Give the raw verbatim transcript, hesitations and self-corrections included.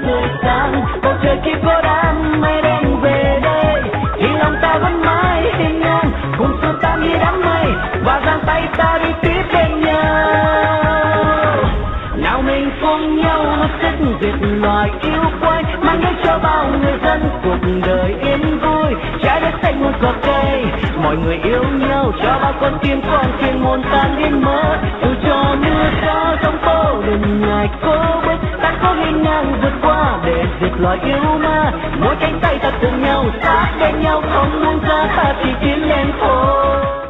tươi sáng. Bầu trời kia có đám mây đen về đây, thì lòng ta vẫn mãi hiên ngang, cùng xua tan đi đám mây và giang tay ta đi tiếp bên nhau. Nào mình cùng nhau hết sức diệt loài yêu quái, mang đến cho bao người dân cuộc đời yên vui. Trái đất xanh một cỏ cây, mọi người yêu nhau, cho bao con tim con thuyền muôn tan biến mất. Dù cho mưa gió sóng tố đừng ngại cố bước, ta có hiên ngang vượt qua để diệt loài yêu ma. Mỗi cánh tay ta cùng nhau sát bên nhau, không buông ra, ta chỉ tiến lên thôi.